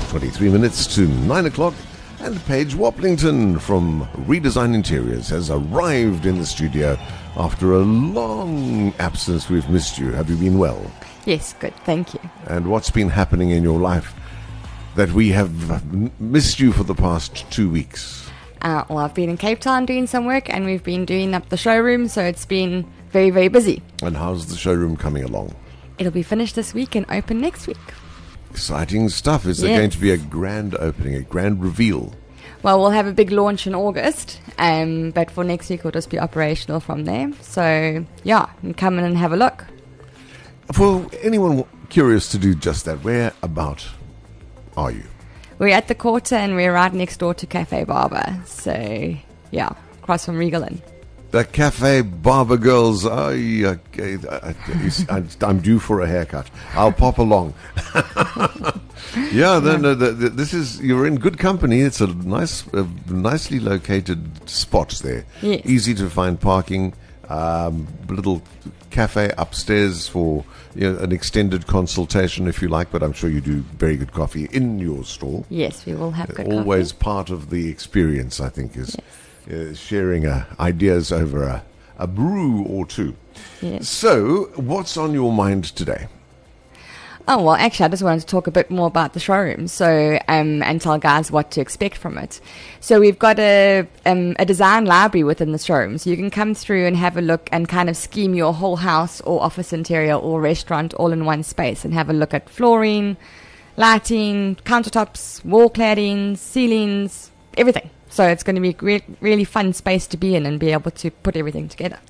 23 minutes to 9 o'clock, and Paige Waplington from Redesign Interiors has arrived in the studio after a long absence. We've missed you. Have you been well? Yes, good. Thank you. And what's been happening in your life that we have missed you for the past 2 weeks? Well, I've been in Cape Town doing some work, and we've been doing up the showroom, so it's been very, very busy. And how's the showroom coming along? It'll be finished this week and open next week. Exciting stuff. Is there going to be a grand opening, a grand reveal? Well, we'll have a big launch in August, but for next week, we'll just be operational from there. So, yeah, you can come in and have a look. For anyone curious to do just that, where about are you? We're at the Quarter, and we're right next door to Cafe Barber. So, yeah, across from Regal Inn. The Cafe Barber girls. I'm due for a haircut. I'll pop along. This is, you're in good company. It's a nicely located spot there. Yes. Easy to find parking. Little cafe upstairs for an extended consultation if you like, but I'm sure you do very good coffee in your stall. Yes, we will have good Always coffee. part of the experience, I think, is sharing ideas over a brew or two. Yes. So, what's on your mind today? Oh, well, actually, I just wanted to talk a bit more about the showroom, and tell guys what to expect from it. So we've got a design library within the showroom, so you can come through and have a look and kind of scheme your whole house or office interior or restaurant all in one space and have a look at flooring, lighting, countertops, wall cladding, ceilings, everything. So it's going to be a really fun space to be in and be able to put everything together.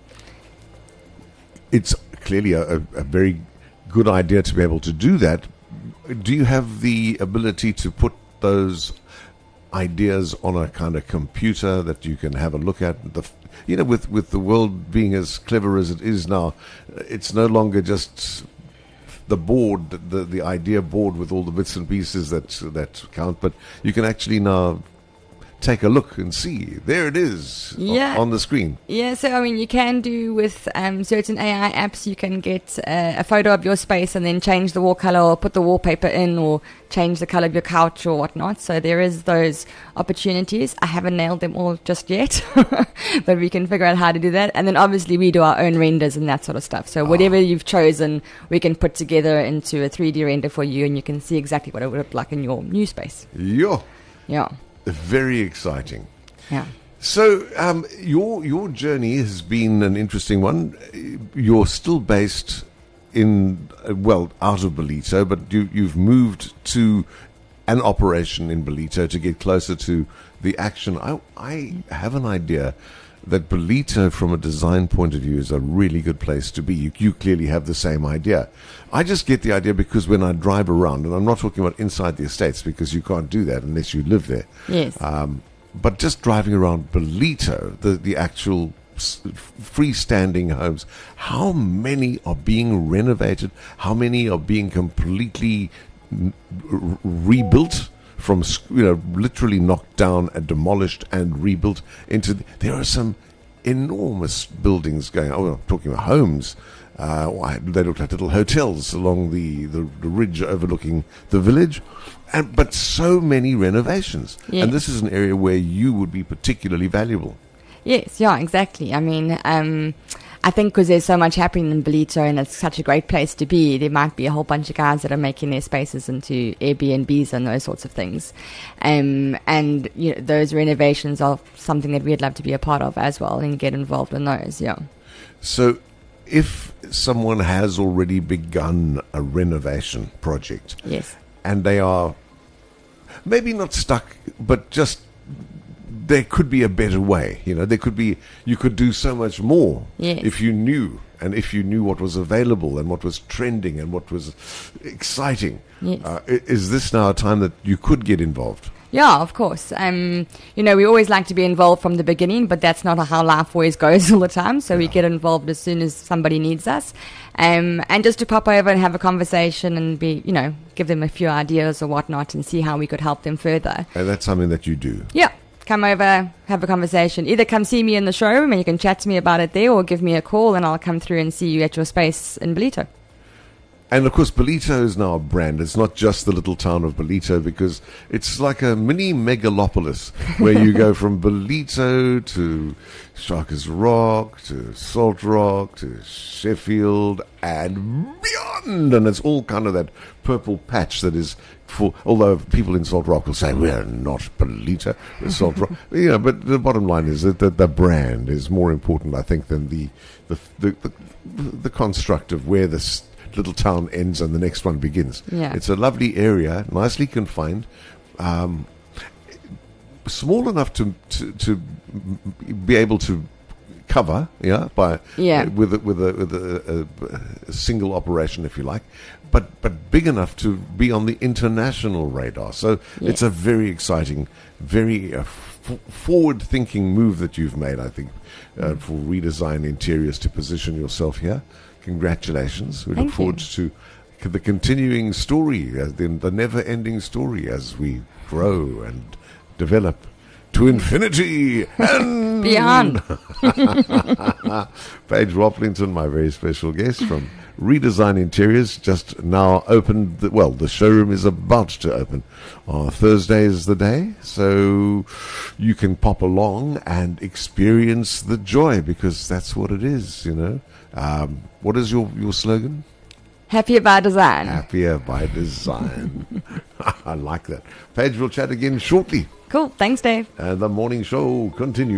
It's clearly a very good idea to be able to do that. Do you have the ability to put those ideas on a kind of computer that you can have a look at? With the world being as clever as it is now, it's no longer just the board, the idea board with all the bits and pieces that count, but you can actually now take a look and see. There it is on the screen. Yeah, so you can do with certain AI apps, you can get a photo of your space and then change the wall color or put the wallpaper in or change the color of your couch or whatnot. So there is those opportunities. I haven't nailed them all just yet, but we can figure out how to do that. And then obviously we do our own renders and that sort of stuff. So whatever you've chosen, we can put together into a 3D render for you, and you can see exactly what it would look like in your new space. Yeah. Very exciting. Yeah. So your journey has been an interesting one. You're still based in out of Ballito, but you've moved to an operation in Ballito to get closer to the action. I have an idea that Ballito, from a design point of view, is a really good place to be. You clearly have the same idea. I just get the idea because when I drive around, and I'm not talking about inside the estates because you can't do that unless you live there. Yes. But just driving around Ballito, the actual freestanding homes, how many are being renovated? How many are being completely rebuilt? From literally knocked down and demolished and rebuilt there are some enormous buildings going on. I'm talking about homes. They look like little hotels along the ridge overlooking the village, but so many renovations. Yes. And this is an area where you would be particularly valuable. Yes, yeah, exactly. I think because there's so much happening in Ballito and it's such a great place to be, there might be a whole bunch of guys that are making their spaces into Airbnbs and those sorts of things. And those renovations are something that we'd love to be a part of as well and get involved in those, yeah. So if someone has already begun a renovation project, yes, and they are maybe not stuck, but just there could be a better way. You could do so much more if you knew what was available and what was trending and what was exciting. Yes. Is this now a time that you could get involved? Yeah, of course. We always like to be involved from the beginning, but that's not how life always goes all the time. So we get involved as soon as somebody needs us. And just to pop over and have a conversation and give them a few ideas or whatnot and see how we could help them further. And that's something that you do? Yeah. Come over, have a conversation. Either come see me in the showroom and you can chat to me about it there, or give me a call and I'll come through and see you at your space in Ballito. And of course, Ballito is now a brand. It's not just the little town of Ballito, because it's like a mini megalopolis where you go from Ballito to Sharkers Rock to Salt Rock to Sheffield and beyond. And it's all kind of that purple patch that is for, although people in Salt Rock will say, we're not Ballito, we're Salt Rock. You know, but the bottom line is that the brand is more important, I think, than the construct of where this little town ends and the next one begins. Yeah. It's a lovely area, nicely confined, small enough to be able to cover, with a single operation, if you like, but big enough to be on the international radar. So it's a very exciting, very forward-thinking move that you've made, I think, for Redesign Interiors to position yourself here. Congratulations. We look forward to the continuing story, the never-ending story as we grow and develop to infinity and beyond. Paige Waplington, my very special guest from Redesign Interiors, just now opened. The showroom is about to open. Thursday is the day, so you can pop along and experience the joy, because that's what it is, you know. What is your slogan? Happier by design. Happier by design. I like that. Paige, we'll chat again shortly. Cool. Thanks, Dave. And the morning show continues.